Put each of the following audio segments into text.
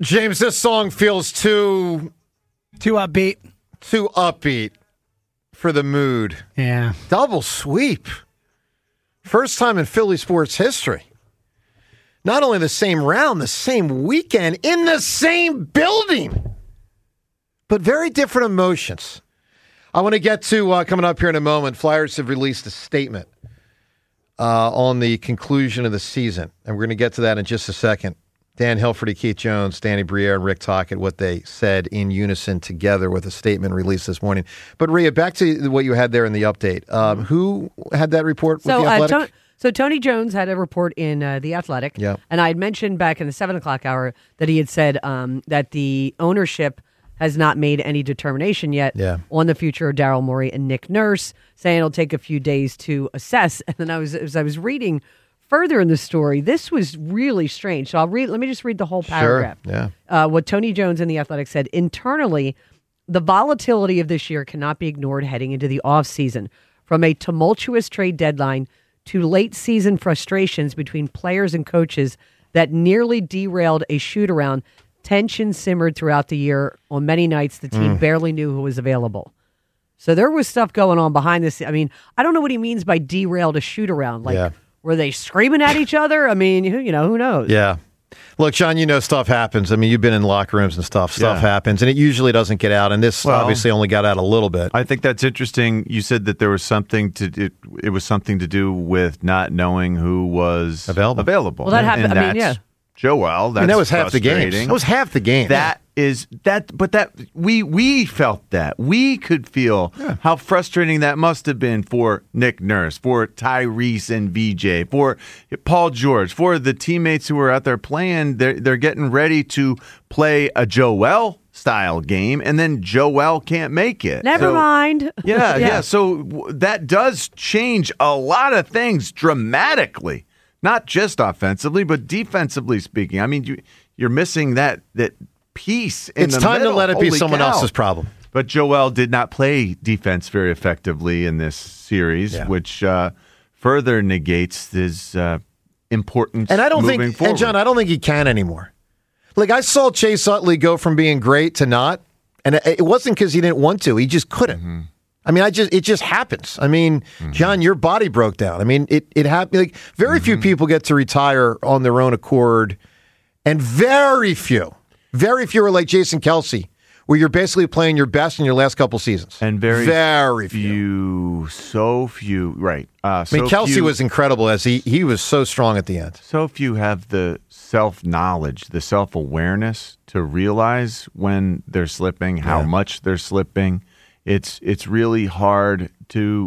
James, this song feels too upbeat. Too upbeat for the mood. Yeah. Double sweep. First time in Philly sports history. Not only the same round, the same weekend, in the same building, but very different emotions. I want to get to, coming up here in a moment, Flyers have released a statement on the conclusion of the season, and we're going to get to that in just a second. Dan Hilferty, Keith Jones, Danny Briere, and Rick Tocchet, what they said in unison together with a statement released this morning. But, Rhea, back to what you had there in the update. Who had that report with The Athletic? So Tony Jones had a report in The Athletic, and I had mentioned back in the 7 o'clock hour that he had said that the ownership has not made any determination yet on the future of Daryl Morey and Nick Nurse, saying it'll take a few days to assess. And then as I was reading further in the story, this was really strange. So let me just read the whole paragraph. Sure. Yeah. What Tony Jones in The Athletic said: internally, the volatility of this year cannot be ignored heading into the offseason. From a tumultuous trade deadline to late season frustrations between players and coaches that nearly derailed a shoot-around, tension simmered throughout the year. On many nights, the team barely knew who was available. So there was stuff going on behind this. I mean, I don't know what he means by derailed a shoot-around. Were they screaming at each other? I mean, who knows? Yeah. Look, John, stuff happens. I mean, you've been in locker rooms and stuff. Stuff happens, and it usually doesn't get out. And this obviously only got out a little bit. I think that's interesting. You said that there was something it was something to do with not knowing who was available. Well, that happened. Joel, that was half the game. That was half the game. But we felt that. We could feel how frustrating that must have been for Nick Nurse, for Tyrese and VJ, for Paul George, for the teammates who were out there playing. They're getting ready to play a Joel style game, and then Joel can't make it. Never mind. Yeah. So that does change a lot of things dramatically. Not just offensively, but defensively speaking. I mean, you're missing that piece in the middle. It's time to let it be someone else's problem. But Joel did not play defense very effectively in this series, which further negates his importance moving forward. And John, I don't think he can anymore. Like, I saw Chase Utley go from being great to not, and it wasn't because he didn't want to. He just couldn't. Mm-hmm. I mean, it just happens. I mean, John, your body broke down. I mean, it happened. Like, very few people get to retire on their own accord, and very few are like Jason Kelce, where you're basically playing your best in your last couple seasons. And very few. So few, right. I mean, Kelce was incredible as he was so strong at the end. So few have the self-knowledge, the self-awareness to realize when they're slipping, how much they're slipping. It's really hard to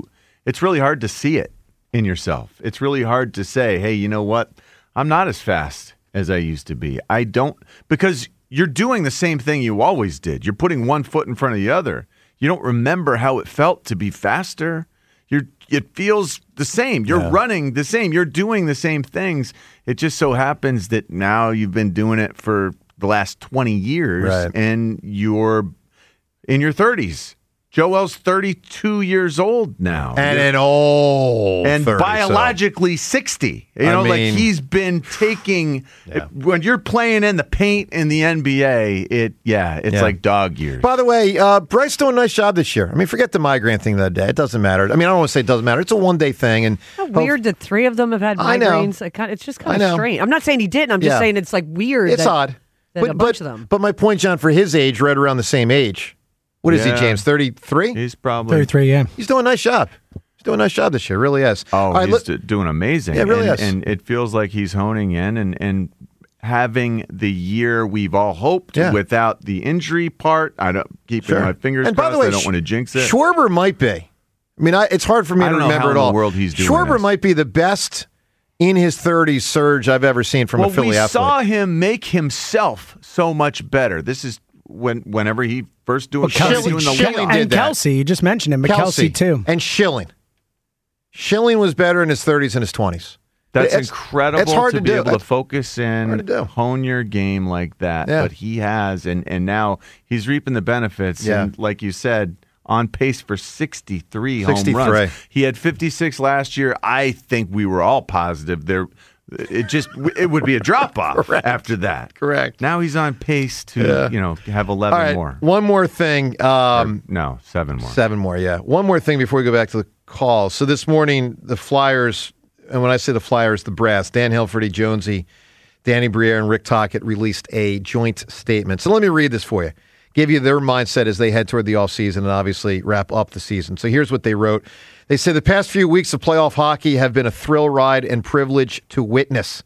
see it in yourself. It's really hard to say, hey, you know what? I'm not as fast as I used to be. Because you're doing the same thing you always did. You're putting one foot in front of the other. You don't remember how it felt to be faster. It feels the same. You're running the same. You're doing the same things. It just so happens that now you've been doing it for the last 20 years, and you're in your 30s. Joel's 32 years old now. And an old and 30, biologically 60. He's been taking when you're playing in the paint in the NBA, it's like dog years. By the way, Bryce doing a nice job this year. I mean, forget the migraine thing that day. It doesn't matter. I mean, I don't want to say it doesn't matter. It's a one-day thing. And how weird that three of them have had migraines. It's just kind of strange. I'm not saying he didn't. I'm just saying it's like weird. It's odd. That a bunch of them. But my point, John, for his age, right around the same age. What is he, James? 33? He's probably 33. Yeah, he's doing a nice job. He's doing a nice job this year. Really is. Oh, he's doing amazing. Yeah, really is. And it feels like he's honing in and having the year we've all hoped without the injury part. I don't keeping my fingers crossed. I don't want to jinx it. Schwarber might be. I mean, it's hard for me to remember it all. In the world he's doing Schwarber might be the best in his 30s surge I've ever seen from a Philly athlete. We saw him make himself so much better. This is whenever he first doing Kelce, you just mentioned him, but Kelce too. And Schilling. Schilling was better in his 30s and his 20s. That's incredible. It's hard to be able to focus in, hone your game like that. Yeah. But he has, and now he's reaping the benefits. Yeah. And like you said, on pace for 63 home runs. He had 56 last year. I think we were all positive it would be a drop-off after that. Correct. Now he's on pace to, have 11 All right, more. one more thing. No, 7 more. 7 more, yeah. One more thing before we go back to the calls. So this morning, the Flyers, and when I say the Flyers, the brass, Dan Hilferty, Jonesy, Danny Briere, and Rick Tocchet released a joint statement. So let me read this for you. Give you their mindset as they head toward the offseason and obviously wrap up the season. So here's what they wrote. They said, the past few weeks of playoff hockey have been a thrill ride and privilege to witness.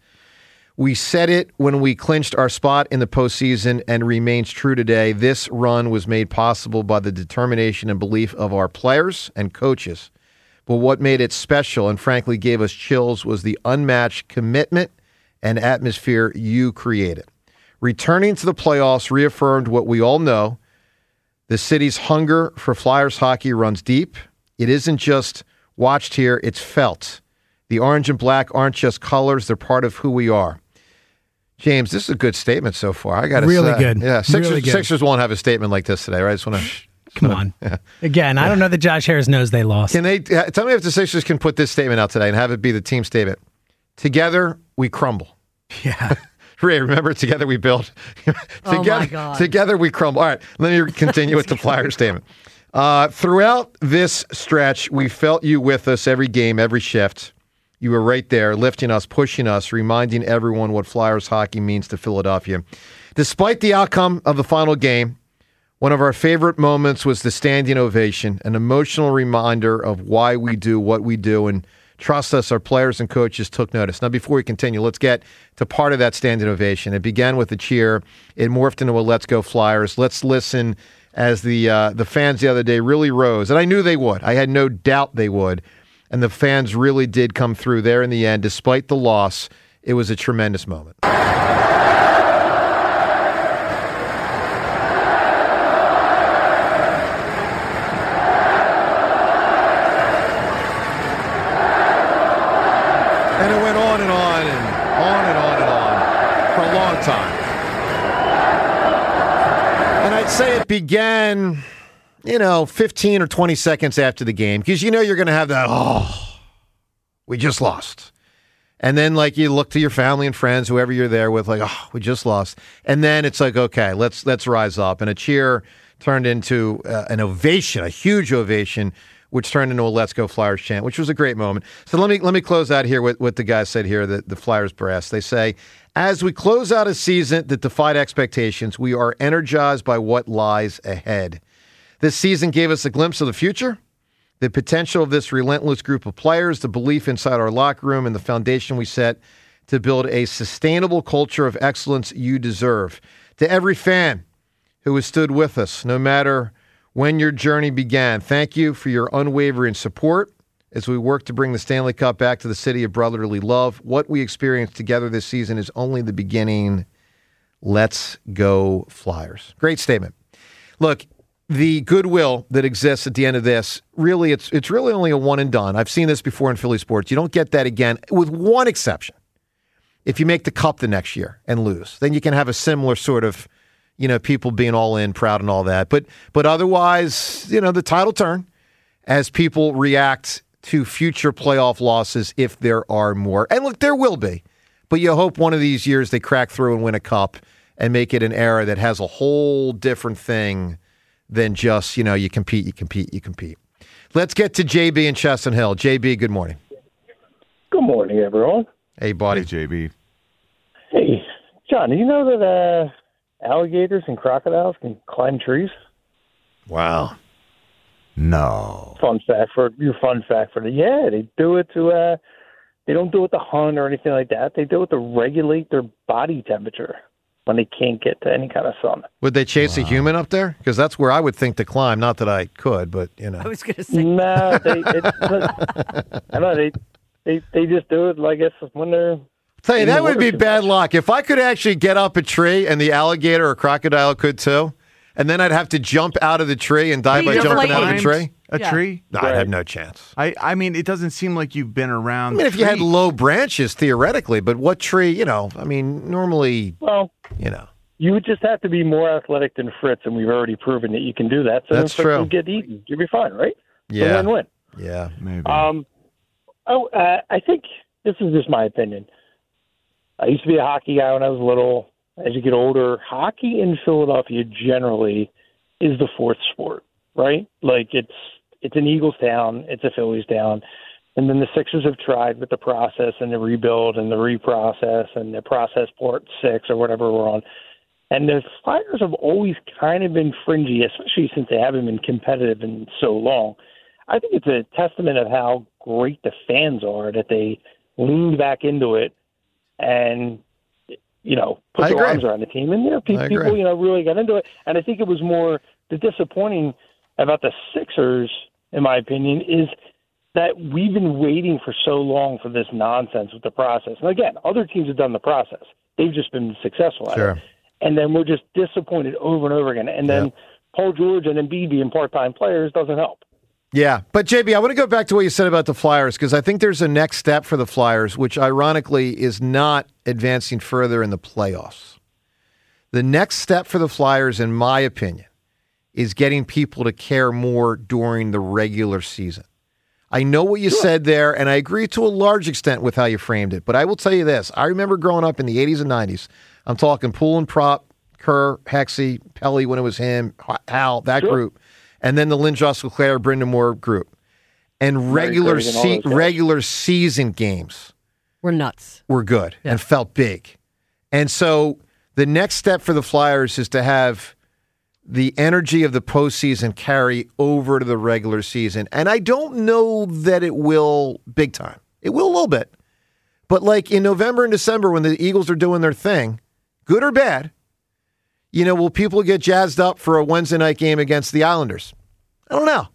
We said it when we clinched our spot in the postseason and remains true today. This run was made possible by the determination and belief of our players and coaches. But what made it special and frankly gave us chills was the unmatched commitment and atmosphere you created. Returning to the playoffs reaffirmed what we all know. The city's hunger for Flyers hockey runs deep. It isn't just watched here, it's felt. The orange and black aren't just colors, they're part of who we are. James, this is a good statement so far. I got to say. Really good. Yeah, Sixers won't have a statement like this today, right? I just want to... Come on. Yeah. Again, I don't know that Josh Harris knows they lost. Can they tell me if the Sixers can put this statement out today and have it be the team statement? Together, we crumble. Yeah. Ray, remember, together we build. Oh my God. Together we crumble. All right, let me continue with the Flyers statement. Throughout this stretch, we felt you with us every game, every shift. You were right there, lifting us, pushing us, reminding everyone what Flyers hockey means to Philadelphia. Despite the outcome of the final game, one of our favorite moments was the standing ovation, an emotional reminder of why we do what we do, and trust us, our players and coaches took notice. Now, before we continue, let's get to part of that standing ovation. It began with a cheer. It morphed into a "Let's Go Flyers." Let's listen as the fans the other day really rose, and I knew they would. I had no doubt they would, and the fans really did come through there in the end. Despite the loss, it was a tremendous moment. And it went on and on and on and on and on for a long time. And I'd say it began, 15 or 20 seconds after the game, because you're going to have that, we just lost. And then, you look to your family and friends, whoever you're there with, we just lost. And then it's like, okay, let's rise up. And a cheer turned into an ovation, a huge ovation, which turned into a "Let's Go Flyers" chant, which was a great moment. So let me close out here with what the guys said here, the Flyers brass. They say, as we close out a season that defied expectations, we are energized by what lies ahead. This season gave us a glimpse of the future, the potential of this relentless group of players, the belief inside our locker room, and the foundation we set to build a sustainable culture of excellence you deserve. To every fan who has stood with us, no matter when your journey began, thank you for your unwavering support as we work to bring the Stanley Cup back to the city of brotherly love. What we experienced together this season is only the beginning. Let's go Flyers. Great statement. Look, the goodwill that exists at the end of this, really, it's really only a one and done. I've seen this before in Philly sports. You don't get that again, with one exception. If you make the Cup the next year and lose, then you can have a similar sort of, people being all in, proud and all that. But otherwise, the title turn as people react to future playoff losses if there are more. And look, there will be. But you hope one of these years they crack through and win a Cup and make it an era that has a whole different thing than just, you compete. Let's get to JB in Chestnut Hill. JB, good morning. Good morning, everyone. Hey, buddy. Hey, JB. Hey, John, do you know that alligators and crocodiles can climb trees? Wow. No. Fun fact for yeah, they do it to they don't do it to hunt or anything like that. They do it to regulate their body temperature when they can't get to any kind of sun. Would they chase a human up there? Because that's where I would think to climb. Not that I could, but I was going to say. No, I know they just do it. I guess when they're. Tell you, that would be bad luck. If I could actually get up a tree and the alligator or crocodile could too, and then I'd have to jump out of the tree and die by jumping out of the tree. A tree? No, I'd have no chance. I mean, it doesn't seem like you've been around. I mean, if you had low branches, theoretically, but what tree, normally, You would just have to be more athletic than Fritz, and we've already proven that you can do that. So that's true. You'll get eaten. You'll be fine, right? Yeah. Win-win. Yeah, maybe. I think this is just my opinion. I used to be a hockey guy when I was little. As you get older, hockey in Philadelphia generally is the fourth sport, right? Like it's an Eagles town, it's a Phillies town. And then the Sixers have tried with the process and the rebuild and the reprocess and the process port 6 or whatever we're on. And the Flyers have always kind of been fringy, especially since they haven't been competitive in so long. I think it's a testament of how great the fans are that they leaned back into it and, put their arms around the team. And, people, really got into it. And I think it was more the disappointing about the Sixers, in my opinion, is that we've been waiting for so long for this nonsense with the process. And again, other teams have done the process. They've just been successful at it. And then we're just disappointed over and over again. And then Paul George and Embiid being part-time players doesn't help. Yeah, but JB, I want to go back to what you said about the Flyers because I think there's a next step for the Flyers, which ironically is not advancing further in the playoffs. The next step for the Flyers, in my opinion, is getting people to care more during the regular season. I know what you said there, and I agree to a large extent with how you framed it, but I will tell you this. I remember growing up in the 80s and 90s. I'm talking Poole and Prop, Kerr, Hexie, Pelly when it was him, Hal, that group. And then the Lindros, LeClaire, Brendan Moore group. And regular season games were nuts. Were good and felt big. And so the next step for the Flyers is to have the energy of the postseason carry over to the regular season. And I don't know that it will big time. It will a little bit. But like in November and December when the Eagles are doing their thing, good or bad, will people get jazzed up for a Wednesday night game against the Islanders? I don't know.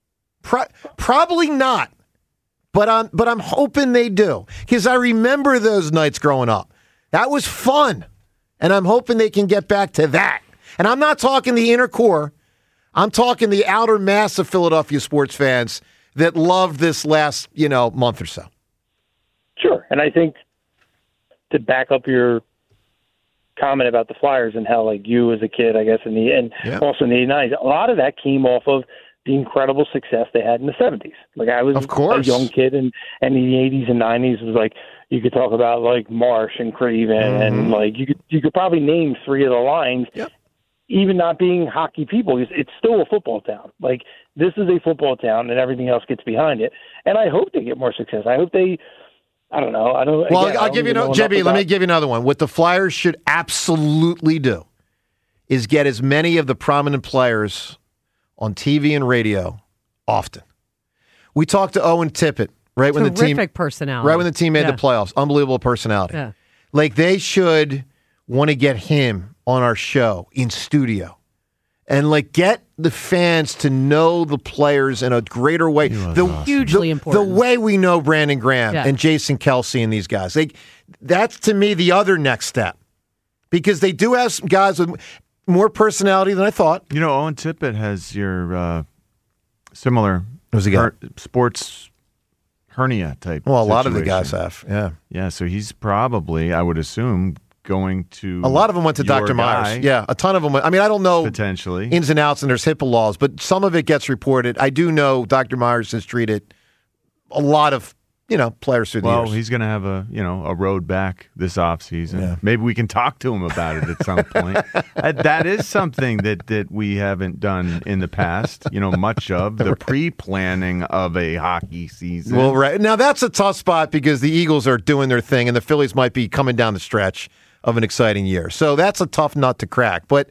Probably not. But I'm hoping they do. Because I remember those nights growing up. That was fun. And I'm hoping they can get back to that. And I'm not talking the inner core. I'm talking the outer mass of Philadelphia sports fans that loved this last, month or so. Sure. And I think to back up your comment about the Flyers and how, like, you as a kid, I guess, also in the 80s, a lot of that came off of the incredible success they had in the 70s. Like, I was a young kid, and in the 80s and 90s was like, you could talk about, like, Marsh and Craven, and, like, you could probably name 3 of the lines, even not being hockey people. It's still a football town. Like, this is a football town, and everything else gets behind it. And I hope they get more success. I hope they... I don't know. I'll give you JB, let me give you another one. What the Flyers should absolutely do is get as many of the prominent players on TV and radio often. We talked to Owen Tippett right when the team personality. Right when the team made the playoffs. Unbelievable personality. Yeah. Like they should want to get him on our show in studio. And like get the fans to know the players in a greater way. Hugely important. The way we know Brandon Graham and Jason Kelce and these guys. That's to me the other next step. Because they do have some guys with more personality than I thought. Owen Tippett has your similar sports hernia type. Well, a lot of the guys have, Yeah, so he's probably, I would assume, going to a lot of them went to Dr. Myers. Yeah, a ton of them went. I mean, I don't know potentially ins and outs, and there's HIPAA laws, but some of it gets reported. I do know Dr. Myers has treated a lot of players through the years. Well, he's going to have a road back this offseason. Yeah. Maybe we can talk to him about it at some point. That is something that we haven't done in the past. Much of the pre-planning of a hockey season. Well, right now that's a tough spot because the Eagles are doing their thing, and the Phillies might be coming down the stretch of an exciting year. So that's a tough nut to crack. But,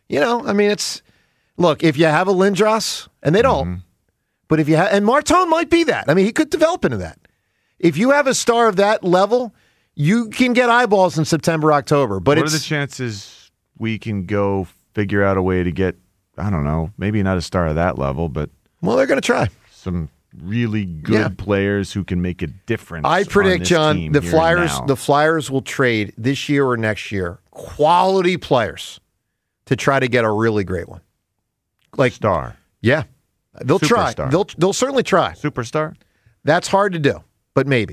look, if you have a Lindros, and they don't, but if you have, and Martone might be that. I mean, he could develop into that. If you have a star of that level, you can get eyeballs in September, October. But what are the chances we can go figure out a way to get, I don't know, maybe not a star of that level, but... Well, they're going to try. Some really good players who can make a difference. I predict, John, the Flyers will trade this year or next year quality players to try to get a really great one. Like star. Yeah. They'll try. They'll certainly try. Superstar? That's hard to do, but maybe.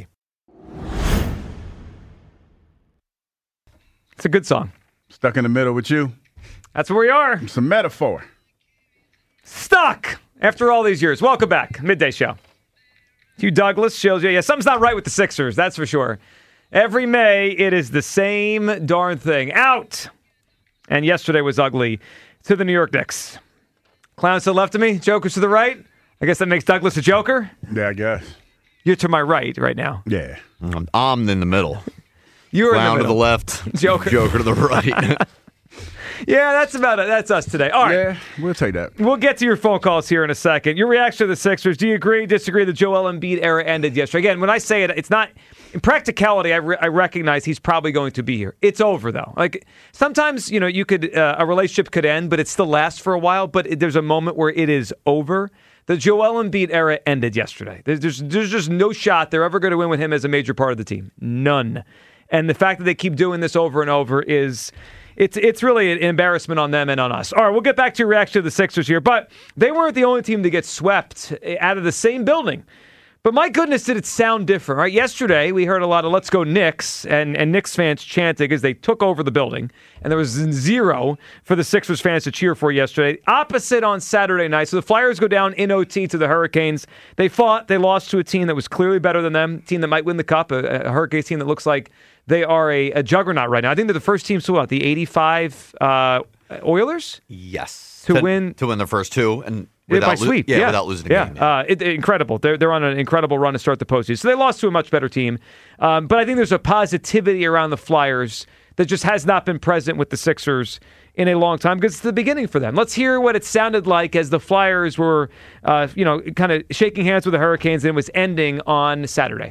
It's a good song. Stuck in the middle with you. That's where we are. It's a metaphor. Stuck after all these years. Welcome back. Midday Show. Hugh Douglas shows you. Yeah, something's not right with the Sixers, that's for sure. Every May, it is the same darn thing. Out! And yesterday was ugly to the New York Knicks. Clowns to the left of me, jokers to the right. I guess that makes Douglas a joker. Yeah, I guess. You're to my right now. Yeah. I'm in the middle. You're Clown in the middle. to the left, Joker to the right. Yeah, that's about it. That's us today. All right. Yeah, we'll take that. We'll get to your phone calls here in a second. Your reaction to the Sixers. Do you agree, disagree the Joel Embiid era ended yesterday? Again, when I say it, it's not in practicality. I recognize he's probably going to be here. It's over, though. Like sometimes, you could a relationship could end, but it still lasts for a while. But there's a moment where it is over. The Joel Embiid era ended yesterday. There's just no shot they're ever going to win with him as a major part of the team. None. And the fact that they keep doing this over and over is... It's really an embarrassment on them and on us. All right, we'll get back to your reaction to the Sixers here. But they weren't the only team to get swept out of the same building. But my goodness, did it sound different, right? Yesterday, we heard a lot of "Let's go Knicks" and Knicks fans chanting as they took over the building. And there was zero for the Sixers fans to cheer for yesterday. Opposite on Saturday night. So the Flyers go down in OT to the Hurricanes. They fought. They lost to a team that was clearly better than them, a team that might win the Cup, a Hurricanes team that looks like they are a juggernaut right now. I think they're the first team to what? The 85 Oilers? Yes. To win the first two. And by sweep. without losing a game. Incredible. They're on an incredible run to start the postseason. So they lost to a much better team. But I think there's a positivity around the Flyers that just has not been present with the Sixers in a long time because it's the beginning for them. Let's hear what it sounded like as the Flyers were, kind of shaking hands with the Hurricanes and it was ending on Saturday.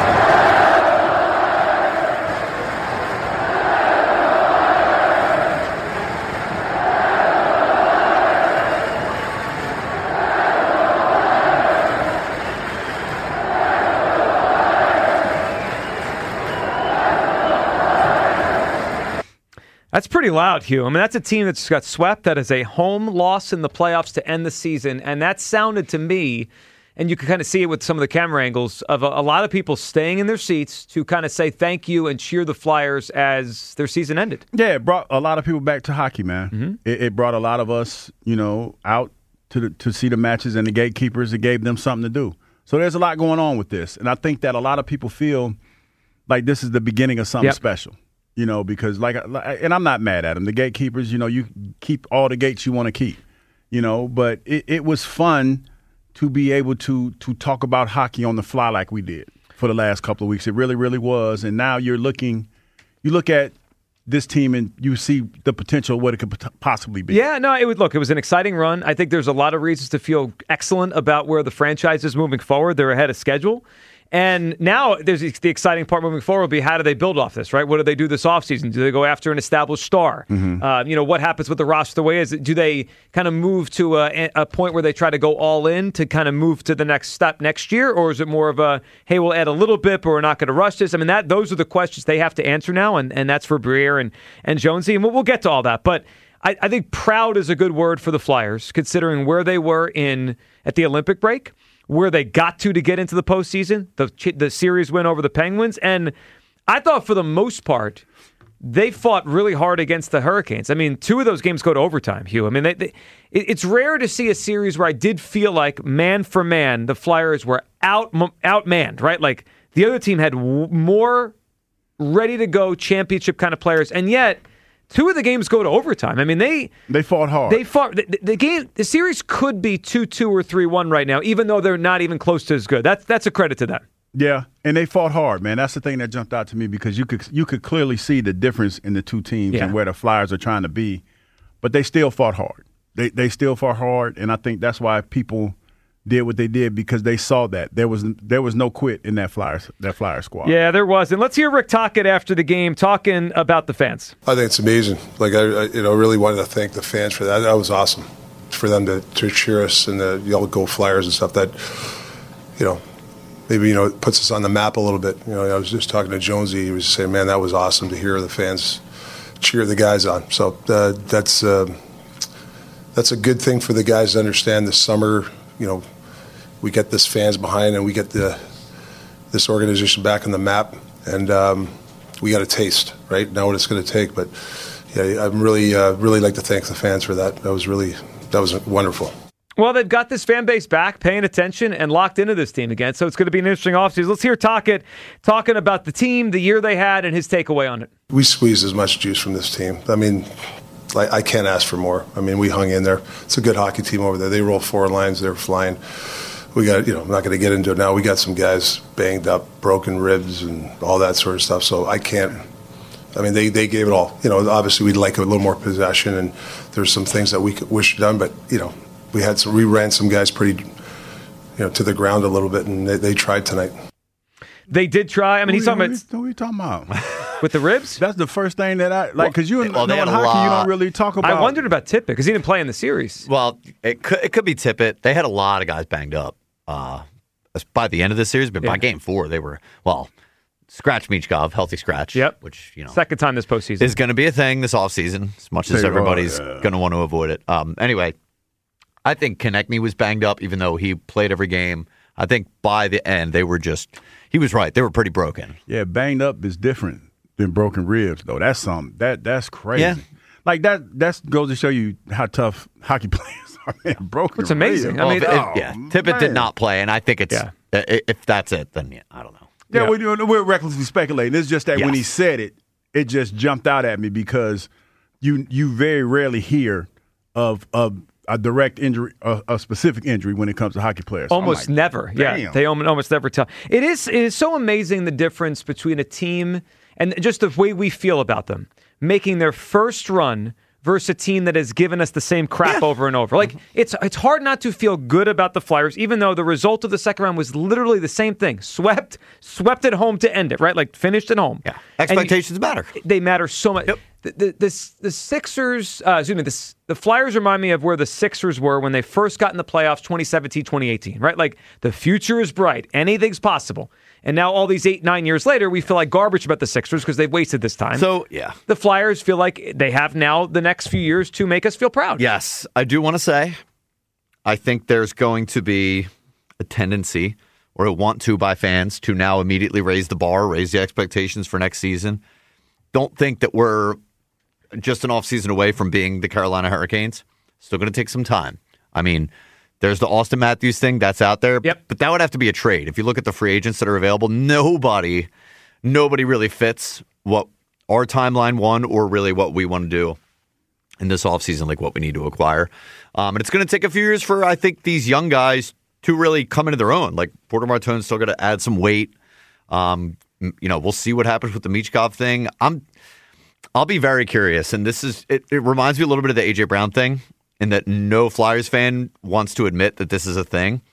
That's pretty loud, Hugh. I mean, that's a team that's got swept. That is a home loss in the playoffs to end the season. And that sounded to me, and you can kind of see it with some of the camera angles, of a lot of people staying in their seats to kind of say thank you and cheer the Flyers as their season ended. Yeah, it brought a lot of people back to hockey, man. Mm-hmm. It brought a lot of us, out to see the matches, and the gatekeepers, it gave them something to do. So there's a lot going on with this. And I think that a lot of people feel like this is the beginning of something special. Because and I'm not mad at them. The gatekeepers, you keep all the gates you want to keep, but it was fun to be able to talk about hockey on the fly like we did for the last couple of weeks. It really, really was. And now you look at this team and you see the potential of what it could possibly be. Yeah, no, it was an exciting run. I think there's a lot of reasons to feel excellent about where the franchise is moving forward. They're ahead of schedule. And now there's the exciting part moving forward will be how do they build off this, right? What do they do this offseason? Do they go after an established star? Mm-hmm. What happens with the roster the way is? Do they kind of move to a point where they try to go all in to kind of move to the next step next year? Or is it more of a, hey, we'll add a little bit, but we're not going to rush this? I mean, those are the questions they have to answer now, and that's for Briere and Jonesy. And we'll get to all that. But I think proud is a good word for the Flyers, considering where they were at the Olympic break, where they got to get into the postseason, the series win over the Penguins. And I thought for the most part, they fought really hard against the Hurricanes. I mean, 2 of those games go to overtime, Hugh. I mean, it's rare to see a series where I did feel like, man for man, the Flyers were outmanned, right? Like, the other team had more ready-to-go championship kind of players, and yet 2 of the games go to overtime. I mean, they fought hard. They fought. The series could be 2-2 or 3-1 right now, even though they're not even close to as good. That's a credit to them. Yeah, and they fought hard, man. That's the thing that jumped out to me because you could clearly see the difference in the 2 teams and where the Flyers are trying to be, but they still fought hard. They still fought hard, and I think that's why people did what they did because they saw that there was no quit in that Flyers squad. Yeah, there was. And let's hear Rick Tocchet after the game talking about the fans. I think it's amazing. Like I really wanted to thank the fans for that. That was awesome for them to cheer us and to yell "Go Flyers" and stuff. That maybe it puts us on the map a little bit. I was just talking to Jonesy. He was saying, "Man, that was awesome to hear the fans cheer the guys on." So that's a good thing for the guys to understand this summer. We get this fans behind and we get this organization back on the map, and we got a taste, right? Know what it's going to take, but yeah, I'm really like to thank the fans for that. That was wonderful. Well, they've got this fan base back, paying attention, and locked into this team again. So it's going to be an interesting offseason. Let's hear Tocchet talking about the team, the year they had, and his takeaway on it. We squeezed as much juice from this team. I mean, I can't ask for more. I mean, we hung in there. It's a good hockey team over there. They roll 4 lines. They're flying. We got, I'm not going to get into it now. We got some guys banged up, broken ribs, and all that sort of stuff. So I can't. I mean, they gave it all. Obviously we'd like a little more possession, and there's some things that we could wish done, but we ran some guys pretty, to the ground a little bit, and they tried tonight. They did try. I mean, he's talking about. What are you talking about? With the ribs? That's the first thing that I like, because you know in hockey, you don't really talk about. I wondered about Tippett because he didn't play in the series. Well, it could be Tippett. They had a lot of guys banged up by the end of the series, but by game 4, they were, scratch Michkov, healthy scratch. Yep. Which, second time this postseason. Is going to be a thing this offseason, as much as everybody's going to want to avoid it. Anyway, I think Konechny was banged up, even though he played every game. I think by the end, they were he was right. They were pretty broken. Yeah, banged up is different than broken ribs, though. That's something. That's crazy. Yeah. Like, that goes to show you how tough hockey players are. Man, broken It's amazing. ribs. I mean, Tippett did not play, and I think it's if that's it, then I don't know. Yeah, we're recklessly speculating. It's just that when he said it, it just jumped out at me because you very rarely hear of a direct injury, a specific injury when it comes to hockey players. Almost never. Damn. Yeah, they almost never tell. It is so amazing the difference between a team and just the way we feel about them making their first run versus a team that has given us the same crap over and over. Like, it's hard not to feel good about the Flyers, even though the result of the second round was literally the same thing. Swept at home to end it, right? Like, finished at home. Yeah. Expectations matter. They matter so much. Yep. The Sixers, the Flyers remind me of where the Sixers were when they first got in the playoffs 2017, 2018, right? Like, the future is bright. Anything's possible. And now all these 8-9 years later, we feel like garbage about the Sixers because they've wasted this time. So, yeah. The Flyers feel like they have now the next few years to make us feel proud. Yes. I do want to say, I think there's going to be a tendency or a want to by fans to now immediately raise the bar, raise the expectations for next season. Don't think that we're just an offseason away from being the Carolina Hurricanes. Still going to take some time. I mean, there's the Austin Matthews thing that's out there, but that would have to be a trade. If you look at the free agents that are available, nobody really fits what our timeline won or really what we want to do in this offseason, like what we need to acquire. And it's going to take a few years for, I think, these young guys to really come into their own. Like, Porter Martone's still got to add some weight. We'll see what happens with the Michkov thing. I'll be very curious, and it reminds me a little bit of the A.J. Brown thing, in that no Flyers fan wants to admit that this is a thing.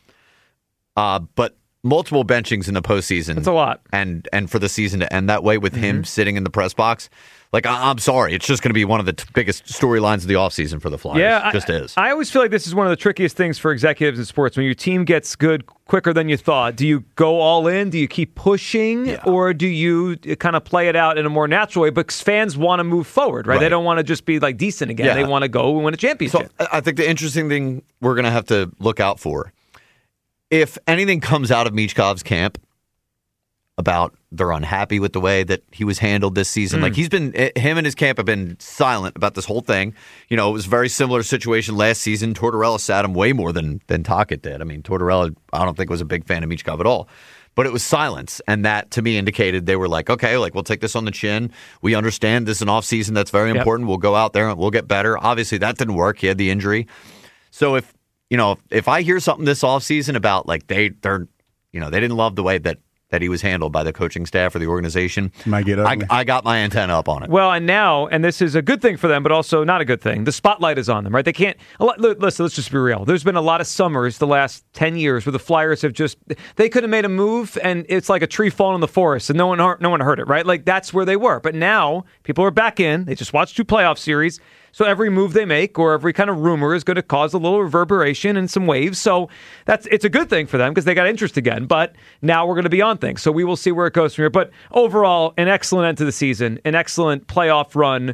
But multiple benchings in the postseason. That's a lot. And for the season to end that way with him sitting in the press box, like, I'm sorry, it's just going to be one of the biggest storylines of the offseason for the Flyers. Yeah, it just is. I always feel like this is one of the trickiest things for executives in sports. When your team gets good quicker than you thought, do you go all in? Do you keep pushing? Or do you kind of play it out in a more natural way? Because fans want to move forward, right? They don't want to just be like decent again. They want to go and win a championship. So I think the interesting thing we're going to have to look out for, if anything comes out of Michkov's camp about they're unhappy with the way that he was handled this season. Like, him and his camp have been silent about this whole thing. It was a very similar situation last season. Tortorella sat him way more than Tocchet did. I mean, Tortorella, I don't think was a big fan of Michkov at all. But it was silence, and that, to me, indicated they were like, okay, like, we'll take this on the chin. We understand this is an offseason that's very important. We'll go out there and we'll get better. Obviously, that didn't work. He had the injury. So if I hear something this offseason about, like, they didn't love the way that he was handled by the coaching staff or the organization, I got my antenna up on it. Well, and this is a good thing for them, but also not a good thing. The spotlight is on them, right? They can't. Listen, let's just be real. There's been a lot of summers the last 10 years where the Flyers they could have made a move, and it's like a tree falling in the forest, and no one heard it, right? Like, that's where they were. But now people are back in. They just watched 2 playoff series. So every move they make or every kind of rumor is going to cause a little reverberation and some waves. So it's a good thing for them because they got interest again. But now we're going to be on things. So we will see where it goes from here. But overall, an excellent end to the season, an excellent playoff run.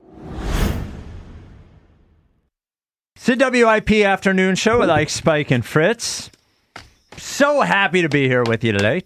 It's the WIP Afternoon Show with Ike, Spike, and Fritz. So happy to be here with you today.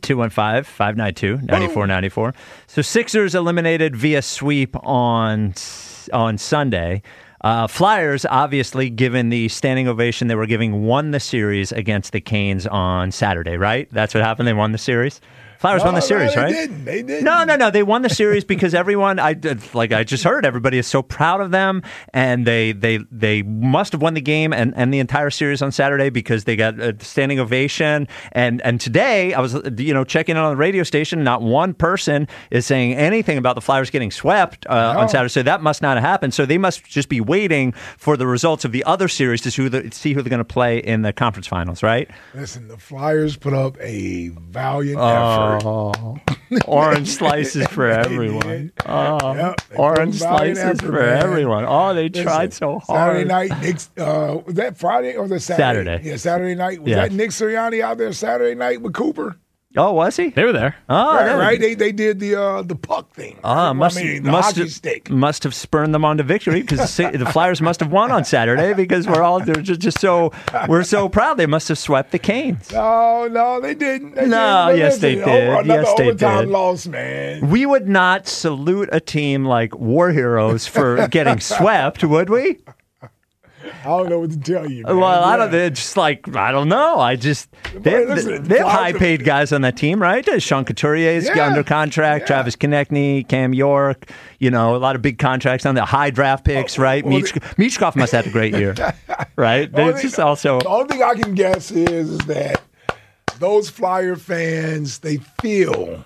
215-592-9494. So Sixers eliminated via sweep on Sunday. Flyers, obviously, given the standing ovation they were giving, won the series against the Canes on Saturday, right? That's what happened. They won the series. Flyers won the series, right? They didn't. No. They won the series because everyone, I just heard, everybody is so proud of them, and they must have won the game and the entire series on Saturday because they got a standing ovation. And today, I was checking in on the radio station. Not one person is saying anything about the Flyers getting swept on Saturday. So that must not have happened. So they must just be waiting for the results of the other series to see who they're going to play in the conference finals, right? Listen, the Flyers put up a valiant effort. Oh, orange slices for everyone. Orange slices for everyone. Oh, they tried so hard. Saturday night, Nick, was that Friday or was that Saturday? Saturday. Yeah, Saturday night. Was that Nick Sirianni out there Saturday night with Cooper? Oh, was he? They were there. Oh, right. They did the puck thing. The hockey stick. Must have spurned them on to victory because the Flyers must have won on Saturday because they're just so proud. They must have swept the Canes. No, they didn't. Yes, they did. Another overtime loss, man. We would not salute a team like War Heroes for getting swept, would we? I don't know what to tell you, man. Well, I don't. They're just like I don't know. They have high-paid guys on that team, right? Sean Couturier is under contract. Travis Konechny, Cam York. A lot of big contracts on the high draft picks, right? Michkov must have had a great year, right? The only thing I can guess is that those Flyer fans, they feel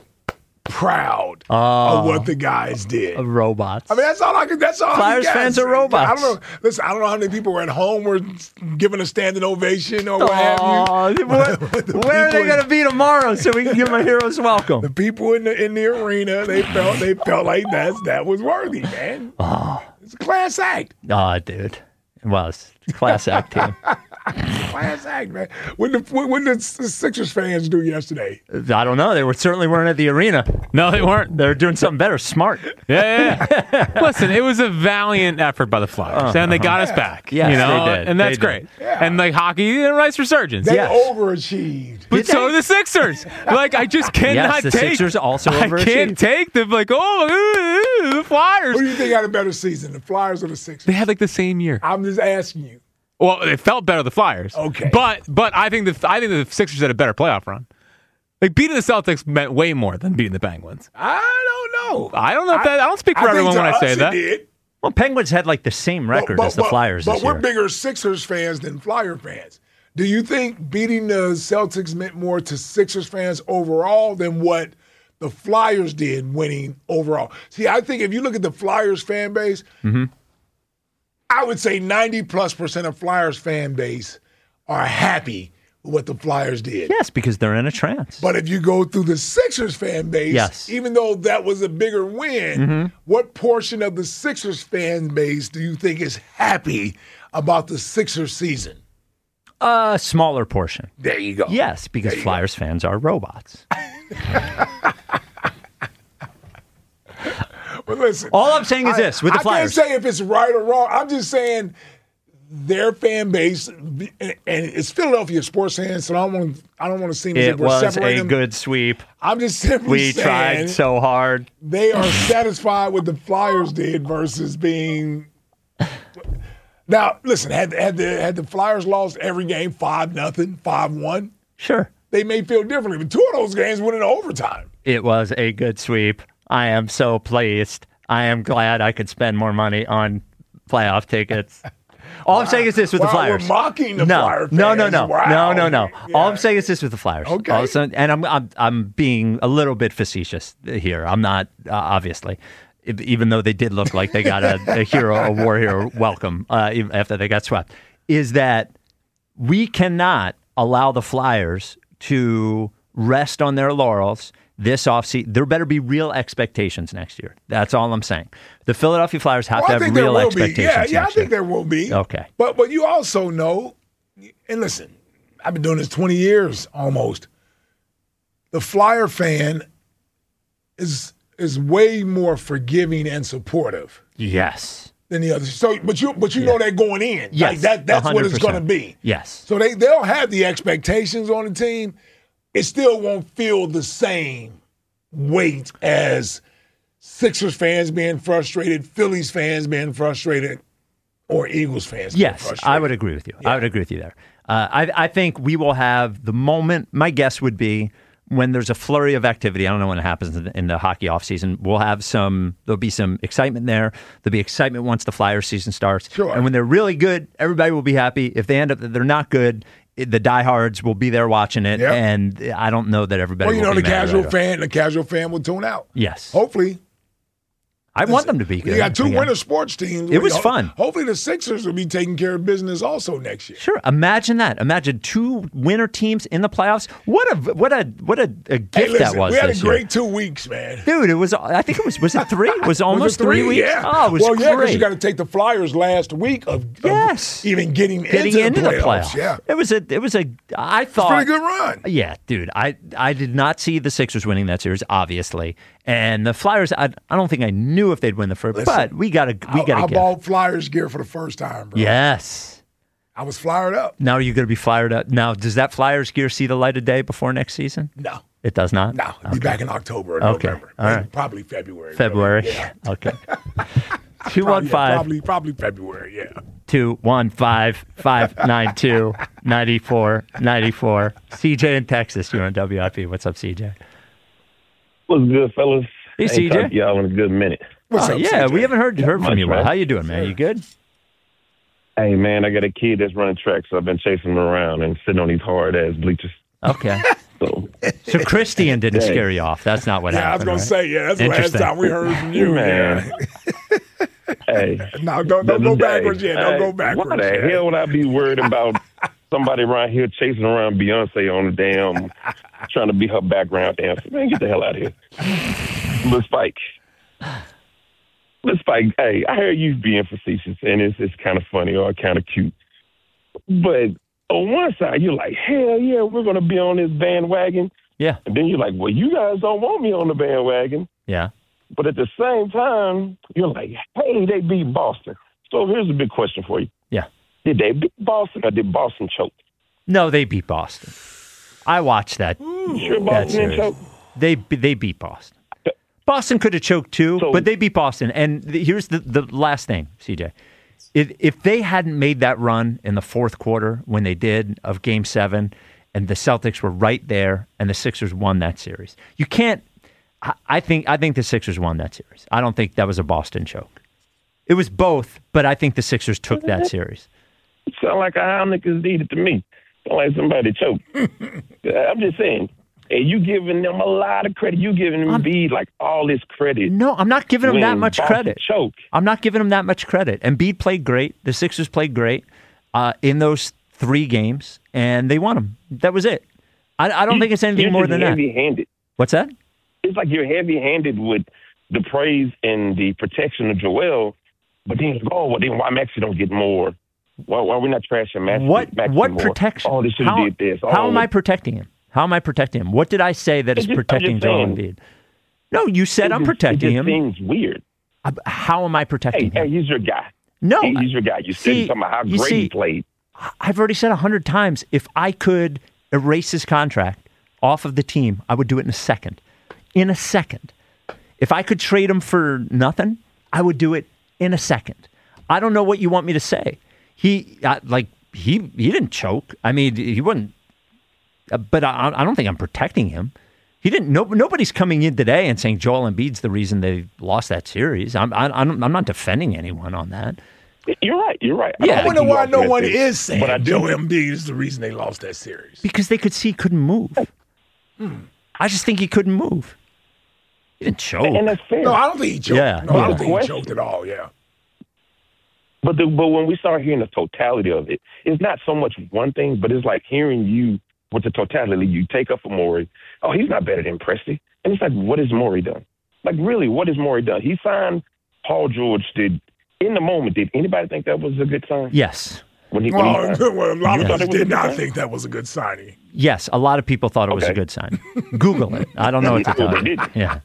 proud of what the guys did. Robots. I mean, that's all I can. Flyers fans are robots. I don't know. Listen, I don't know how many people were at home were giving a standing ovation or what have you. Where are they going to be tomorrow so we can give them a hero's welcome? The people in the arena, they felt like that was worthy, man. It's a class act. Oh, dude. It was. Class act team. Class act, man. What did the Sixers fans do yesterday? I don't know. They certainly weren't at the arena. No, they weren't. They were doing something better. Smart. Yeah. Listen, it was a valiant effort by the Flyers, and they got us back. Yes, they did. And that's great. Yeah. And like hockey, nice resurgence. They overachieved. But so did the Sixers. I just cannot take. The Sixers also overachieved. I can't take the the Flyers. Who do you think had a better season, the Flyers or the Sixers? They had the same year. I'm just asking you. Well, it felt better the Flyers. Okay. But I think the Sixers had a better playoff run. Beating the Celtics meant way more than beating the Penguins. I don't know. I don't know if that. I don't speak for everyone when I say that. Did. Well, Penguins had the same record as the Flyers this year. But we're bigger Sixers fans than Flyer fans. Do you think beating the Celtics meant more to Sixers fans overall than what the Flyers did winning overall? See, I think if you look at the Flyers fan base, I would say 90+% of Flyers fan base are happy with what the Flyers did. Yes, because they're in a trance. But if you go through the Sixers fan base, even though that was a bigger win, what portion of the Sixers fan base do you think is happy about the Sixers season? A smaller portion. There you go. Yes, because Flyers fans are robots. But listen, all I'm saying is this: with the Flyers, I can't say if it's right or wrong. I'm just saying their fan base, and it's Philadelphia sports fans, so I don't want to seem as if we're separating them. It was a good sweep. I'm just simply saying we tried so hard. They are satisfied with the Flyers did versus being. Now, listen, had the Flyers lost every game 5-0, 5-1, sure, they may feel differently. But two of those games went into overtime. It was a good sweep. I am so pleased. I am glad I could spend more money on playoff tickets. All I'm saying is this with the Flyers. We're mocking the Flyers. No. Wow. No. Yeah. All I'm saying is this with the Flyers. Okay. And I'm being a little bit facetious here. I'm not, obviously, even though they did look like they got a war hero welcome after they got swept, is that we cannot allow the Flyers to rest on their laurels this offseason. There better be real expectations next year. That's all I'm saying. The Philadelphia Flyers have to have real expectations. Yeah, I think there will be. Okay. But you also know, and listen, I've been doing this 20 years almost. The Flyer fan is way more forgiving and supportive. Yes. Than the others. So, but you know they're going in. Yes. Like that's 100%. What it's going to be. Yes. So they'll have the expectations on the team. It still won't feel the same weight as Sixers fans being frustrated, Phillies fans being frustrated. or Eagles fans. Yes, I would agree with you. Yeah. I would agree with you there. I think we will have the moment. My guess would be when there's a flurry of activity. I don't know when it happens in the hockey offseason. We'll have there'll be some excitement there. There'll be excitement once the Flyers season starts. Sure. And when they're really good, everybody will be happy. If they end up that they're not good, the diehards will be there watching it. Yep. And I don't know that everybody Well, you will know, be mad the casual fan will tune out. Yes. Hopefully. I want them to be good. You got two again. winter sports teams. It was fun. Hopefully the Sixers will be taking care of business also next year. Sure. Imagine that. Imagine two winter teams in the playoffs. What a gift Hey, listen, that was. we had a this year. great 2 weeks, man. Dude, it was. I think was it 3? It was almost 3 weeks. Yeah. Oh, it was well, yeah, great. because you got to take the Flyers last week of even getting into the playoffs. Yeah, it was a. I thought pretty good run. Yeah, dude. I did not see the Sixers winning that series, obviously, and the Flyers. I don't think I knew if they'd win the first. But we got to. I bought Flyers gear for the first time, bro. Yes. I was flyered up. Now you're going to be fired up. Now, does that Flyers gear see the light of day before next season? No. It does not? No. It'll be back in October or November. All right. Probably February. February. Yeah. Okay. 215. Probably February, yeah. 215-592-9494. CJ in Texas, you're on WIP. What's up, CJ? What's good, fellas? Hey, Ain't CJ. talked to y'all in a good minute. What's up, yeah, CJ? we haven't heard from you. man. How you doing, man? You good? Hey, man, I got a kid that's running track, so I've been chasing him around and sitting on these hard-ass bleachers. Okay. So Christian didn't scare you off. That's not what happened. I was going to say, that's the last time we heard from you, man. Hey. No, don't go backwards yet. Don't go backwards. Why the hell would I be worried about somebody around here chasing around Beyonce on the damn, trying to be her background dancer? Man, get the hell out of here. But Spike, hey, I hear you being facetious, and it's kind of funny or kind of cute. But on one side, you're like, hell yeah, we're going to be on this bandwagon. Yeah. And then you're like, well, you guys don't want me on the bandwagon. Yeah. But at the same time, you're like, hey, they beat Boston. So here's a big question for you. Yeah. Did they beat Boston or did Boston choke? No, they beat Boston. I watched that. Sure Boston didn't choke? They beat Boston. Boston could have choked too, but they beat Boston. And here's the last thing, CJ. If they hadn't made that run in the fourth quarter when they did of Game 7 and the Celtics were right there and the Sixers won that series, you can't – I think the Sixers won that series. I don't think that was a Boston choke. It was both, but I think the Sixers took that series. It sound like how niggas did it to me. Sound like somebody choked. I'm just saying. And you giving them a lot of credit. You giving them Embiid like all this credit. No, I'm not giving them that much credit. Choke. I'm not giving them that much credit. Embiid played great. The Sixers played great in those 3 games, and they won them. That was it. I don't think it's anything more than that. Heavy-handed. What's that? It's like you're heavy-handed with the praise and the protection of Joel, but then why Maxey don't get more? Why we not trashing Maxey? What more? protection? Oh, they should have did this. How am I protecting him? How am I protecting him? What did I say that is protecting Joel Embiid? No, you said I'm protecting him. It seems weird. How am I protecting him? Hey, he's your guy. No. He's your guy. You said talking about how great he played. I've already said 100 times, if I could erase his contract off of the team, I would do it in a second. In a second. If I could trade him for nothing, I would do it in a second. I don't know what you want me to say. He didn't choke. I mean, he wouldn't. But I don't think I'm protecting him. He didn't. Nobody's coming in today and saying Joel Embiid's the reason they lost that series. I'm not defending anyone on that. You're right. Yeah. I wonder why no one is saying Joel Embiid is the reason they lost that series. Because they could see he couldn't move. I just think he couldn't move. He didn't choke. And that's fair. No, I don't think he choked. Yeah. No, I don't think he choked at all. Yeah. But when we start hearing the totality of it, it's not so much one thing, but it's like hearing you with the totality. You take up for Morey. Oh, he's not better than Presti. And it's like, what has Morey done? Like, really, what has Morey done? He signed Paul George. In the moment, did anybody think that was a good sign? Yes. A lot of us did not think that was a good signing. Yes, a lot of people thought it was a good sign. Google it. I don't know what to tell you. Yeah.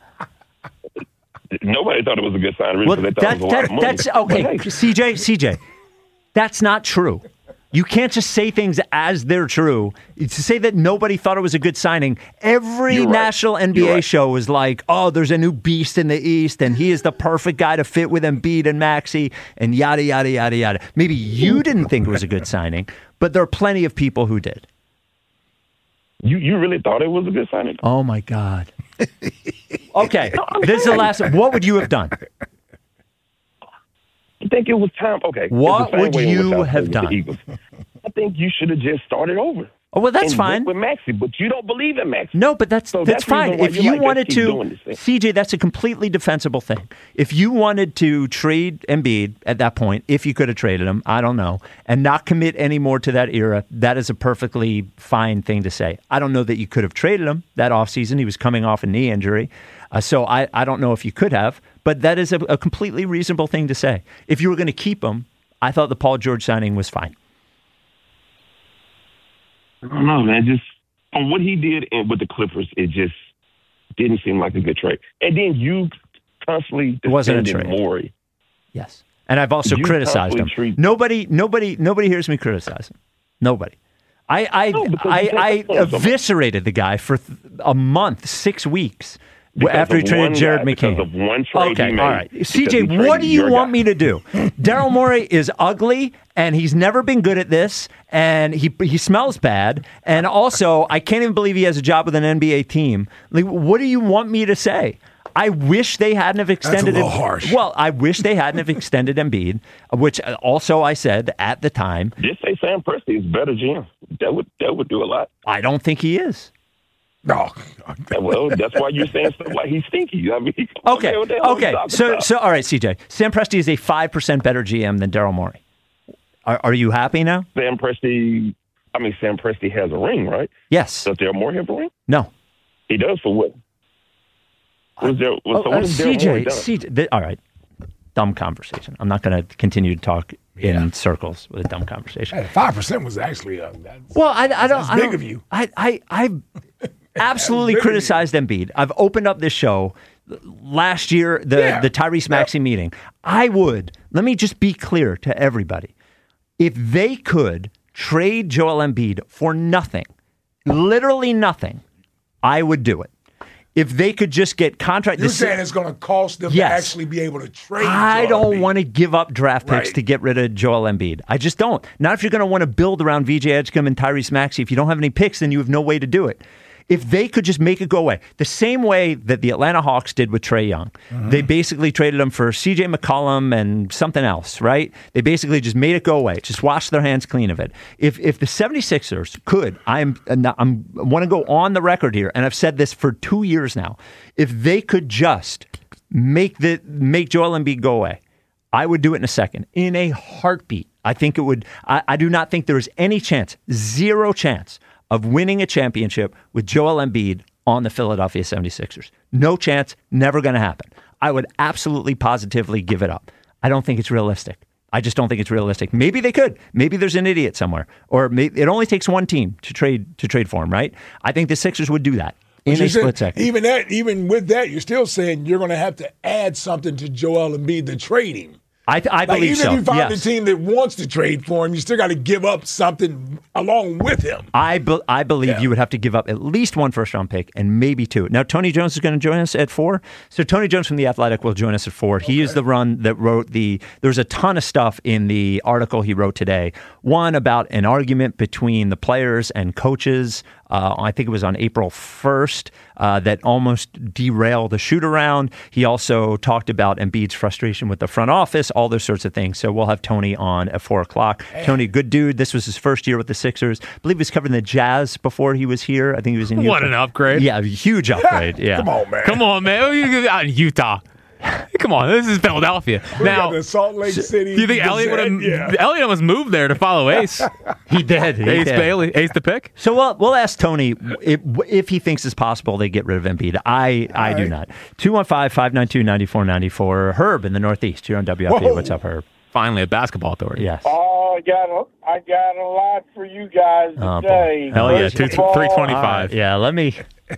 Nobody thought it was a good sign. Really, Well, they thought it was a lot of money. that's okay. Hey. CJ, that's not true. You can't just say things as they're true. To say that nobody thought it was a good signing. Every national NBA show was like, oh, there's a new beast in the East, and he is the perfect guy to fit with Embiid and Maxey, and yada, yada, yada, yada. Maybe you didn't think it was a good signing, but there are plenty of people who did. You really thought it was a good signing? Oh, my God. Okay, this is the last one. What would you have done? I think it was time. Okay. What would you have done? I think you should have just started over. Oh, well, that's fine. With Maxey, but you don't believe in Maxey. No, but that's fine. If you wanted to, CJ, that's a completely defensible thing. If you wanted to trade Embiid at that point, if you could have traded him, I don't know, and not commit any more to that era, that is a perfectly fine thing to say. I don't know that you could have traded him that offseason. He was coming off a knee injury. So I don't know if you could have, but that is a completely reasonable thing to say. If you were going to keep him, I thought the Paul George signing was fine. I don't know, man. Just on what he did with the Clippers, it just didn't seem like a good trade. And then you constantly defended Morey. Yes, and I've also criticized him. Nobody hears me criticize him. Nobody. I eviscerated the guy for a month, 6 weeks. After he traded Jared McCain. Because of one trade he made. All right. CJ, what do you want me to do? Daryl Morey is ugly, and he's never been good at this, and he smells bad, and also, I can't even believe he has a job with an NBA team. Like, what do you want me to say? I wish they hadn't have extended That's a little harsh. Well, I wish they hadn't have extended Embiid, which also I said at the time. Just say Sam Presti is better GM. That would do a lot. I don't think he is. No. Well, that's why you're saying stuff like he's stinky. I mean, okay. So all right, CJ. Sam Presti is a 5% better GM than Daryl Morey. Are you happy now? Sam Presti has a ring, right? Yes. Does Daryl Morey have a ring? No. He does for what? CJ, all right. Dumb conversation. I'm not going to continue to talk in circles with a dumb conversation. 5% was actually big of you. I absolutely criticized Embiid. I've opened up this show last year, the Tyrese Maxey meeting. Let me just be clear to everybody. If they could trade Joel Embiid for nothing, literally nothing, I would do it. If they could just get contract... You're saying it's going to cost them to actually be able to trade I don't want to give up draft picks to get rid of Joel Embiid. I just don't. Not if you're going to want to build around VJ Edgecombe and Tyrese Maxey. If you don't have any picks, then you have no way to do it. If they could just make it go away, the same way that the Atlanta Hawks did with Trae Young, they basically traded him for C.J. McCollum and something else, right? They basically just made it go away, just washed their hands clean of it. If the 76ers could, I want to go on the record here, and I've said this for 2 years now, if they could just make Joel Embiid go away, I would do it in a second, in a heartbeat. I think it would. I do not think there is any chance, zero chance, of winning a championship with Joel Embiid on the Philadelphia 76ers. No chance, never going to happen. I would absolutely, positively give it up. I don't think it's realistic. I just don't think it's realistic. Maybe they could. Maybe there's an idiot somewhere. Or it only takes one team to trade for him, right? I think the Sixers would do that in a split second. Even with that, you're still saying you're going to have to add something to Joel Embiid to trade him. I believe so. Even if you find a team that wants to trade for him, you still got to give up something along with him. I believe you would have to give up at least one first-round pick and maybe two. Now, Tony Jones is going to join us at 4. So Tony Jones from The Athletic will join us at 4. He is the run that wrote there's a ton of stuff in the article he wrote today. One about an argument between the players and coaches. I think it was on April 1st that almost derailed the shoot-around. He also talked about Embiid's frustration with the front office, all those sorts of things. So we'll have Tony on at 4 o'clock. Hey. Tony, good dude. This was his first year with the Sixers. I believe he was covering the Jazz before he was here. I think he was in Utah. What an upgrade. Yeah, huge upgrade. Yeah. Come on, man. Out in Utah. Come on, this is Philadelphia. Now, the Salt Lake City. Do you think Elliott would have? Yeah. Elliott almost moved there to follow Ace. He did. Ace Bailey, Ace the pick. So we'll ask Tony if he thinks it's possible they get rid of Embiid. I do not. 215-592-9494. Herb in the Northeast. You're on WFP. Whoa. What's up, Herb? Finally, a basketball authority. Yes. Oh, I got a lot for you guys today. Hell yeah, 325. Yeah, let me.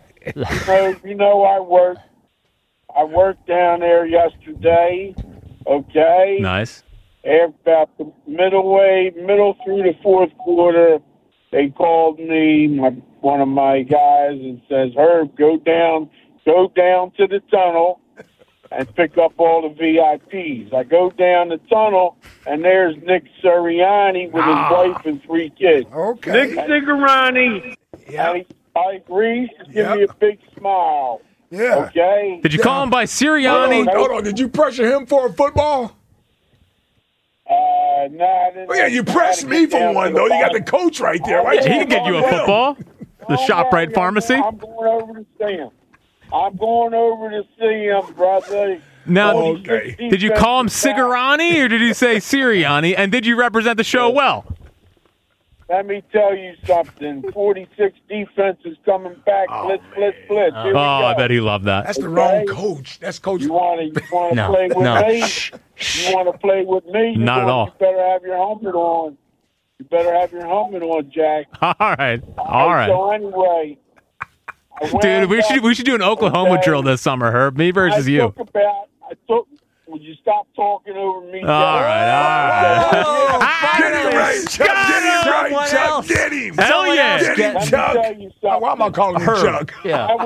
You know, I worked down there yesterday, okay? Nice. about the middle through the fourth quarter, they called me, one of my guys, and says, Herb, go down to the tunnel and pick up all the VIPs. I go down the tunnel, and there's Nick Sirianni with his wife and 3 kids. Okay. Nick Sirianni. Yeah. I agree. Give me a big smile. Yeah. Okay. Did you call him by Sirianni? Hold on. Did you pressure him for a football? No, I didn't. Oh, yeah, you pressed me for one, though. You got the coach right there. Right? He can get you a football. The ShopRite Pharmacy. I'm going over to see him. Brother. Now, did you call him Sirianni or did you say Sirianni? And did you represent the show well? Let me tell you something. 46 defense is coming back. Blitz. Here we go. I bet he loved that. That's the wrong coach. That's Coach. You want to No, play with no. me? You want to play with me? Not at all. You better have your helmet on. Jack. All right. So anyway, Dude, we should do an Oklahoma drill this summer, Herb. Me versus you. Would you stop talking over me? All right. Get him right, Chuck. Get him. Hell yeah. Get him, Chuck. Why am I calling him Chuck? Yeah. I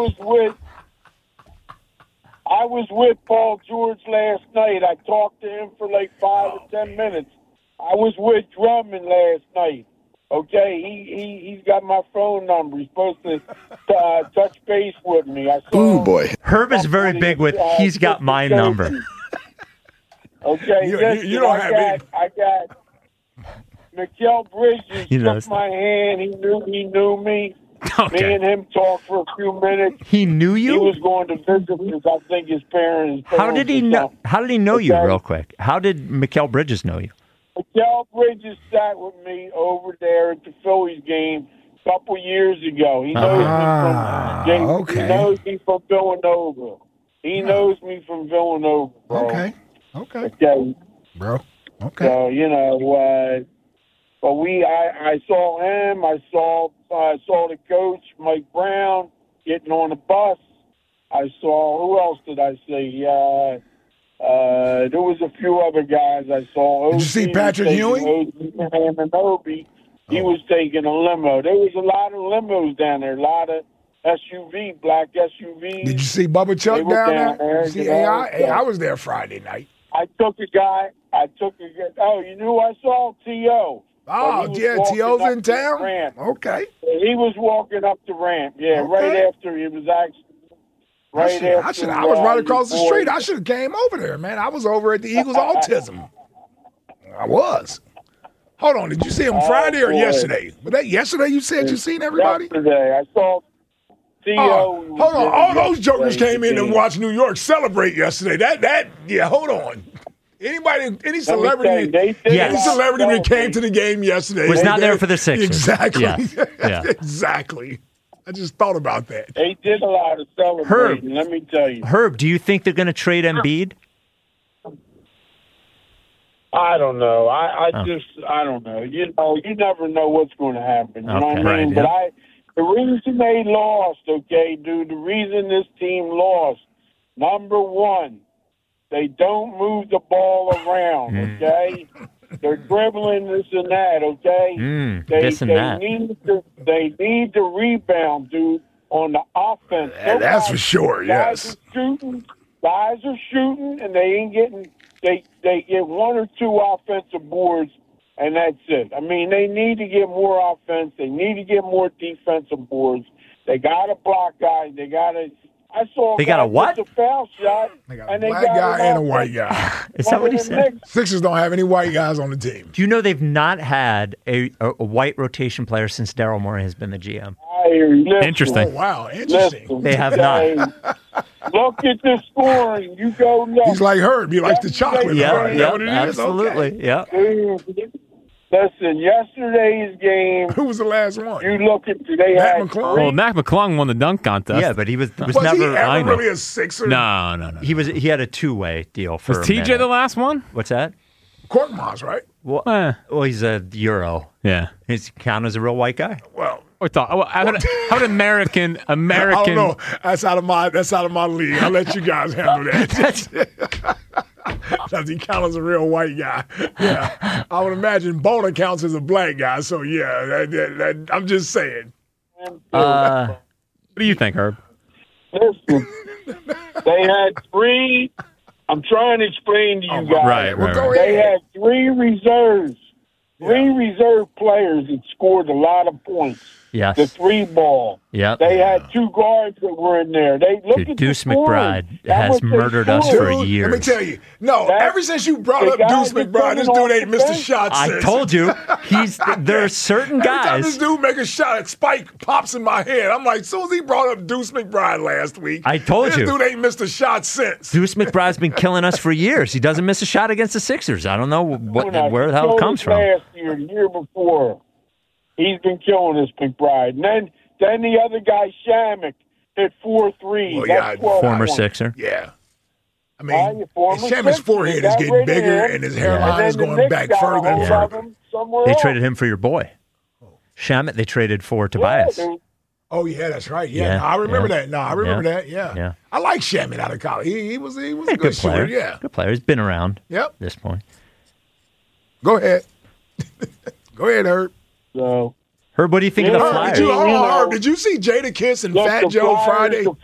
was with Paul George last night. I talked to him for like 5 or 10 minutes. I was with Drummond last night. Okay, he's got my phone number. He's supposed to touch base with me. Ooh, boy. Herb is very big with, he's got my number. Okay, you don't have it. I got Mikael Bridges shook my hand. He knew me. Okay. Me and him talked for a few minutes. He knew you? He was going to visit because I think his parents. How did he know you, real quick? How did Mikael Bridges know you? Mikael Bridges sat with me over there at the Phillies game a couple years ago. He knows me from Villanova. He knows me from Villanova. Bro. Okay. Bro. Okay. So, but I saw him. I saw the coach, Mike Brown, getting on the bus. I saw, who else did I see? There was a few other guys I saw. Did you see Patrick Ewing? He was taking a limo. There was a lot of limos down there, a lot of black SUVs. Did you see Bubba Chuck down there? You See know, AI? Hey, I was there Friday night. I took a guy. Oh, you knew I saw T.O. Oh, yeah, T.O.'s in town? Okay. He was walking up the ramp, right after he was actually. I was right across the street. I should have came over there, man. I was over at the Eagles Autism. I was. Hold on, did you see him Friday or yesterday? Was that yesterday you said you seen everybody? Yesterday. I saw Theo. Hold on, all those jokers came in and watched New York celebrate yesterday. Hold on. Any celebrity that came to the game yesterday was not there for the Sixers. Exactly. Yeah. Exactly. I just thought about that. They did a lot of celebrating, let me tell you. Herb, do you think they're going to trade Embiid? I don't know. I don't know. You never know what's going to happen. You know what I mean? Yeah. But the reason they lost, the reason this team lost, number one, they don't move the ball around, okay? They're dribbling this and that, okay? They need to rebound, dude, on the offense. That's for sure, yes. Guys are shooting, and they ain't getting they get 1 or 2 offensive boards, and that's it. I mean, they need to get more offense. They need to get more defensive boards. They got to block guys. They got to. They got a what? A foul shot. They got a black guy and a white guy. Is that what he said? Sixers don't have any white guys on the team. Do you know they've not had a white rotation player since Daryl Morey has been the GM? Interesting. Oh, wow, interesting. They have not. Look at the scoring. You go look. He's like Herb. He likes the chocolate. Yeah, absolutely. Okay. Yeah. Listen, yesterday's game. Who was the last one? You look at today. Mac McClung. Well, Mac McClung won the dunk contest. Yeah, but he was Was never. he ever really a Sixer? No. He had a 2-way deal for. Was TJ the last one? What's that? Korkmaz, right? Well, he's a Euro. Yeah. He's count as a real white guy. Well, how would American? I don't know. That's out of my league. I'll let you guys handle that. Does he count as a real white guy? Yeah. I would imagine Bona counts as a black guy. So, yeah, I'm just saying. What do you think, Herb? Listen, they had 3. I'm trying to explain to you guys. Right. They had 3 reserves. 3 reserve players that scored a lot of points. Yes. The 3 ball. Yep. They had 2 guards that were in there. They look at Deuce the scoring. McBride has murdered us for years. Let me tell you. No, ever since you brought up Deuce McBride, this dude ain't missed a shot since. I told you. There are certain Every time guys. this dude make a shot, Spike pops in my head. I'm like, as soon as he brought up Deuce McBride last week, I told this you. dude ain't missed a shot since. Deuce McBride's been killing us for years. He doesn't miss a shot against the Sixers. I don't know where the hell it comes from. Last year, the year before, he's been killing us, McBride. And then the other guy, Shamek, hit 4 threes. Well, That's 12 Former points. Sixer. Yeah. I mean, Shaman's forehead is getting bigger and his hairline is going back further and further. They traded him for your boy. Shamet, they traded for Tobias. Oh, yeah, that's right. Yeah, no, I remember that. No, I remember that. Yeah. I like Shaman out of college. He was a good player. shooter. Yeah. Good player. He's been around at this point. Go ahead. Go ahead, Herb. So, Herb, what do you think of the Flyers? Herb, did you see Jada Kiss and Fat Joe Friday? The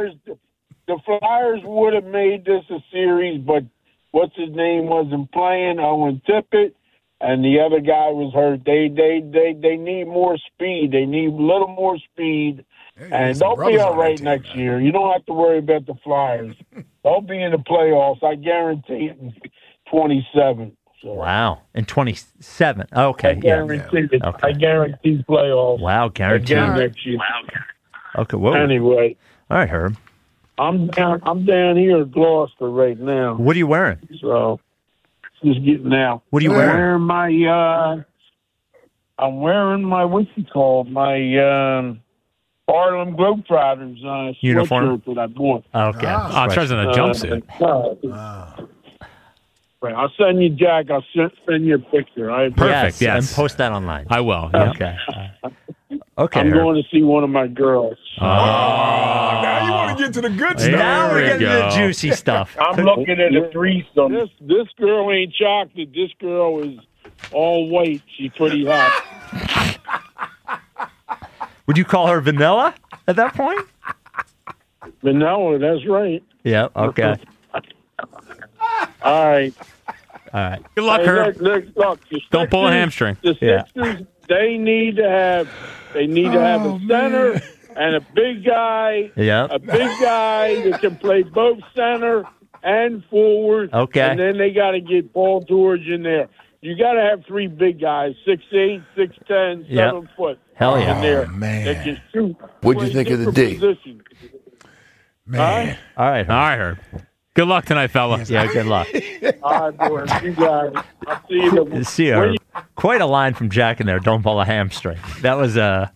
Flyers would have made this a series, but what's his name wasn't playing. Owen Tippett, and the other guy was hurt. They need more speed. They need a little more speed, and they'll be all right next year. You don't have to worry about the Flyers. They'll be in the playoffs. I guarantee it. In 27. So. Wow. In 27. Okay. I guarantee it. Okay. I guarantee playoffs. Wow. Guaranteed. Next year. Okay. Whoa. Anyway. All right, Herb. I'm down here at Gloucester right now. What are you wearing? So just getting out. What are you wearing? I'm wearing my what's it called? My Harlem Globetrotters uniform sweatshirt that I bought. Okay. Oh, it's in a jumpsuit. Right. I'll send you, Jack. I'll send you a picture. Perfect. Yes. And post that online. I will. Okay. Okay. I'm going to see one of my girls. Now you want to get to the good stuff. Now we're getting to the juicy stuff. I'm looking at a threesome. This girl ain't chocolate. This girl is all white. She's pretty hot. Would you call her vanilla at that point? Vanilla, that's right. Yeah. Okay. All right. Good luck, Herb. Look, Don't pull a hamstring. The Sixers, they need to have a center and a big guy. Yeah. A big guy that can play both center and forward. Okay. And then they got to get Paul George in there. You got to have 3 big guys, 6'8", 6'10", 7 foot. Hell yeah. In there. Man. That can shoot. What'd you think of the D? Positions. Man. All right. All right, Herb. Good luck tonight, fellas. Yeah, good luck. All right, boys. You guys. I'll see you. See you. Quite a line from Jack in there. Don't pull a hamstring. That was a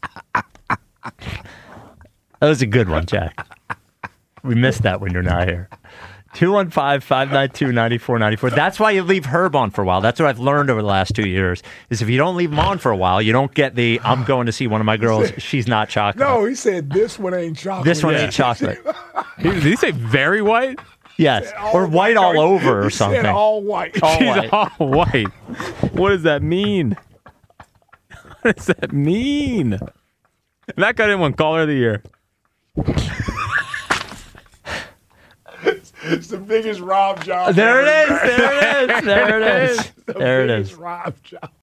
good one, Jack. We missed that when you're not here. 215-592-9494. That's why you leave Herb on for a while. That's what I've learned over the last 2 years, is if you don't leave him on for a while, you don't get the, I'm going to see one of my girls, she's not chocolate. No, he said this one ain't chocolate. This one ain't chocolate. Did he say very white? Yes. Or white all over or something. He said all white. She's all white. What does that mean? What does that mean? That guy didn't win Caller of the Year. It's the biggest Rob job. There it is. There it is. There it is. The There it biggest is. Rob job.